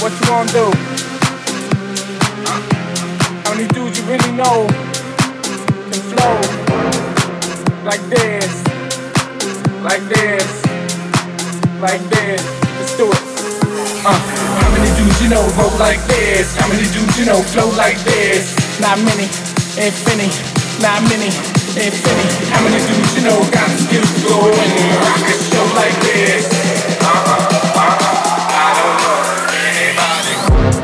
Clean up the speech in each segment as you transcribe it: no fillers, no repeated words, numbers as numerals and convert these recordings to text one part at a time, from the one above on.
What you gonna do? How many dudes you really know can flow like this, like this, like this? Let's do it. How many dudes you know roll like this? How many dudes you know flow like this? Not many, infinity. Not many, infinity. How many dudes you know got the skills to go and rock a show like this? I don't know anybody.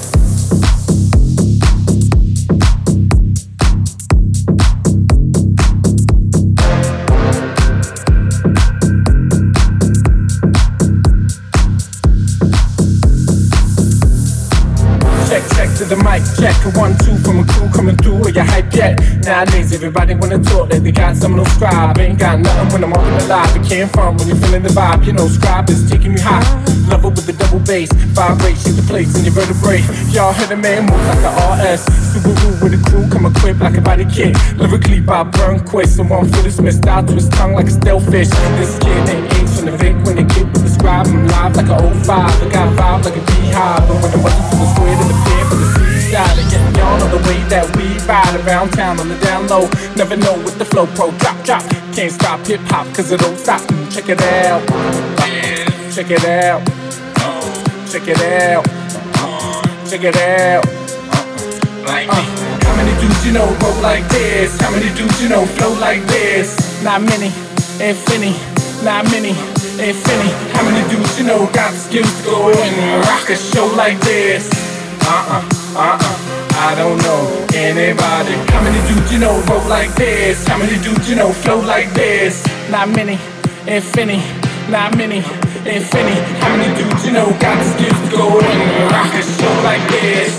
Check to the mic, check a 1, 2 from a crew coming through. Are you hype yet? Nowadays everybody wanna talk like they got some no scribe. Ain't got nothing when I'm walking alive. It came from when you're feeling the vibe. You know scribe is taking you high. Love it with the double bass, vibrate, shake the plates in your vertebrae. Y'all heard a man move like a RS. Subaru with a crew, come equipped like a body kit. Lyrically by Burnquist, so one foot is missed out to his tongue like a stalefish. This kid ain't Ace from the Vic when the kid with the scribe. I'm live like a 05. I got a vibe like a beehive. But when it wasn't for the square to the pin from the seaside, and getting y'all on the way that we ride around town on the down low. Never know with the flow pro drop. Can't stop hip hop cause it don't stop. Check it out. Check it out. Check it out. Check it out. How many dudes you know roll like this? How many dudes you know flow like this? Not many, infinity. Not many, infinity. How many dudes you know got the skills to go and rock a show like this? I don't know anybody. How many dudes you know roll like this? How many dudes you know flow like this? Not many, infinity. Not many, infinity. How many dudes you know got the skills to go and rock a show like this?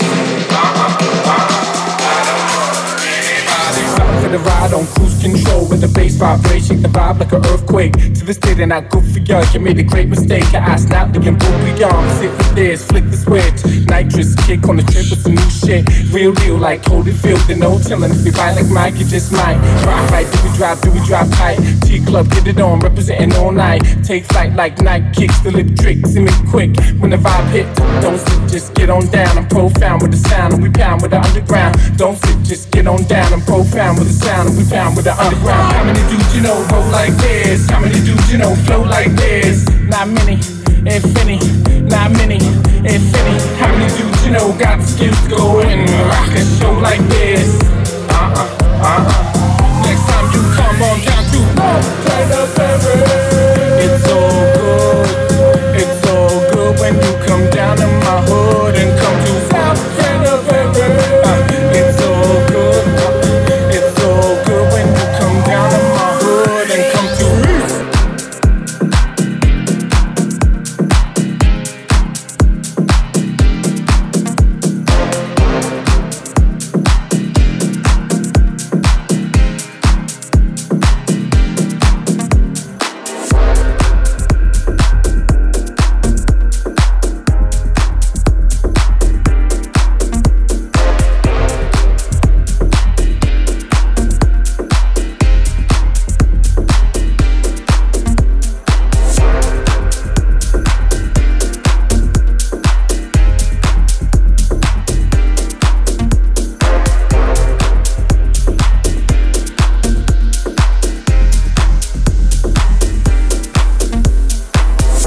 I don't know anybody. Something for the ride on cruise control with the bass vibration, the vibe like an earthquake. To this day they're not good for y'all. You made a great mistake. I snapped the beyond. Sit with this, flick the switch. Nitrous kick on the trip with some new shit. Real deal like Holyfield. There's no telling if you ride like Mike, you just might. Rock right, do we drop tight? T-Club, get it on, representing all night. Take flight like night kicks, the lip tricks, see me quick. When the vibe hit, don't sit, just get on down. I'm profound with the sound, and we pound with the underground. Don't sit, just get on down. I'm profound with the sound, and we pound with the underground. How many dudes you know roll like this? How many dudes you know flow like this? Not many, infinity. Not many, infinity. How many dudes you know got the skills to go and rock a show like this?